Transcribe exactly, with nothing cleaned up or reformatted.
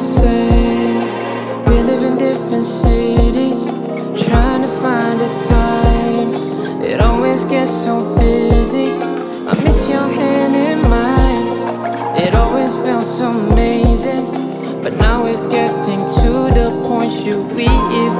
same. We live in different cities, trying to find a time. It always gets so busy. I miss your hand in mine. It always felt so amazing, but now it's getting to the point. Should we even